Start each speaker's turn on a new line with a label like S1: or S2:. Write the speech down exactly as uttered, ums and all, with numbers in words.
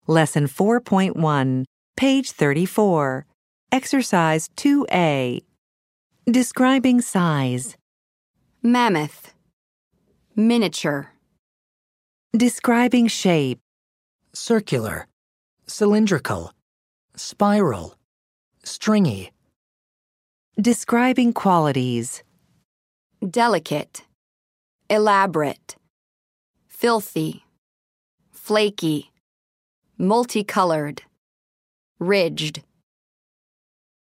S1: Lesson four point one, page thirty-four. Exercise two A. Describing size.
S2: Mammoth. Miniature.
S1: Describing shape.
S3: Circular, cylindrical, spiral, stringy.
S1: Describing qualities.
S2: Delicate. Elaborate. Filthy. Flaky. Multicolored. Ridged.